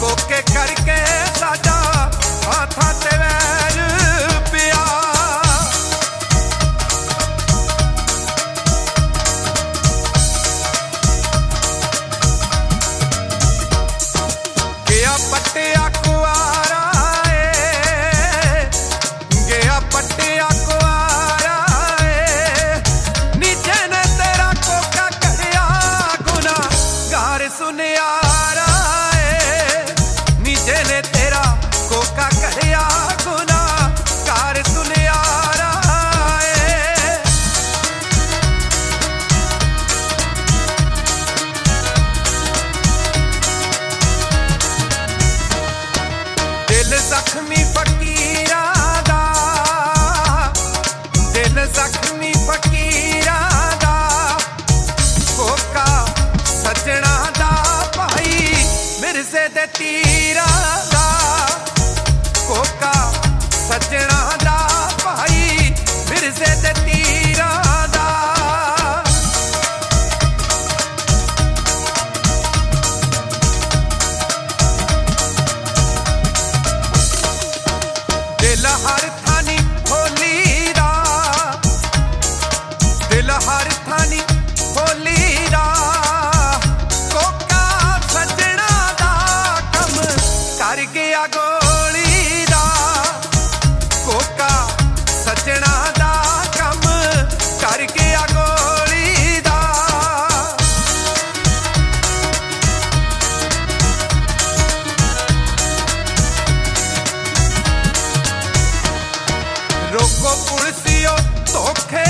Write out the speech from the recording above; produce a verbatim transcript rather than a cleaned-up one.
कोके करके साडा हाथां ते वैर पिया। गया पट्टिया कुआरा ए, गया पट्टिया कुआरा ए, नीचे ने तेरा कोका करिया गुना गार सुनियारा ए, नीचे ने तेरा कोका करिया गुना गार सुनियारा ए। दिल जख्मी फकीरा दा, दिल जख्मी फकीरा दा, कोका सजना दा भाई मिर्जे दे तीरा दा, कोका सजना दा भाई मिर्जे दे तीरा दा। दिल हर थानी होली दा, दिल हर थानी होली दा, कोका सजना दा कम कर गया गोली दा, कोका सजना दा कम कर गया गोली दा। रोको पुलसियो धोखे